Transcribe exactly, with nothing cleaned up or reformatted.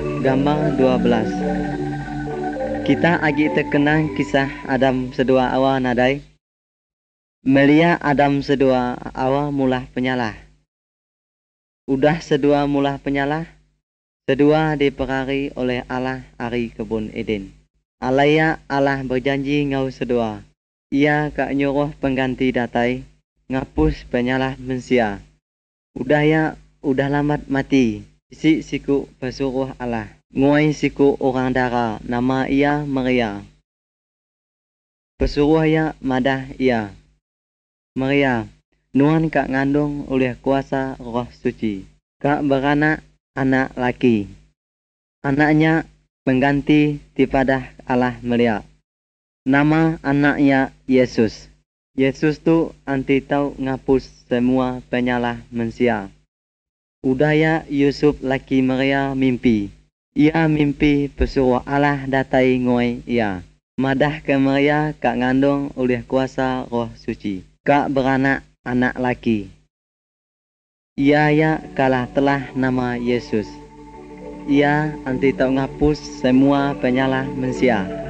Gambar dua belas. Kita agi terkenang kisah Adam sedua awal nadai. Melia Adam sedua awal mulah penyalah. Udah sedua mulah penyalah, sedua diperari oleh Allah hari kebun Eden. Alaya Allah berjanji ngau sedua. Ia kak nyuruh pengganti datai, ngapus penyalah mensia. Udah ya, udah lambat mati. Si siku pesuruh Allah. Nguai siku orang dara, nama ia Maria. Pesuruh ya madah ia. Maria, nuan kak ngandung oleh kuasa roh suci. Kak beranak anak laki. Anaknya pengganti daripada Allah Melia. Nama anaknya Yesus. Yesus tu anti tau ngapus semua penyalah manusia. Udaya Yusuf laki Maria mimpi. Ia mimpi pesuruh Allah datai ngoi ia. Madah ke Maria kak ngandung oleh kuasa roh suci. Kak beranak anak laki. Ia ya kalah telah nama Yesus. Ia anti tau ngapus semua penyalah manusia.